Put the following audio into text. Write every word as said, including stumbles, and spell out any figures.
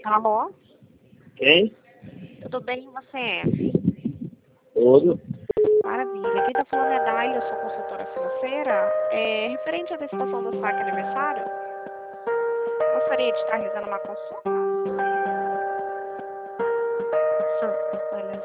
Alô? Quem? Tudo bem e você? Tudo. Maravilha. Quem está falando é a Daila, eu sou consultora financeira. É, referente à antecipação do saque aniversário, gostaria de estar realizando uma consulta?